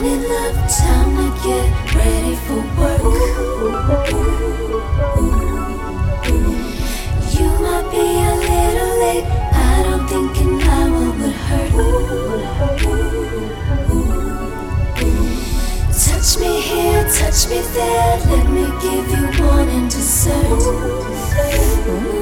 Honey, love, time to get ready for work. You might be a little late. I don't think an hour would hurt. Touch me here, touch me there. Let me give you one and dessert.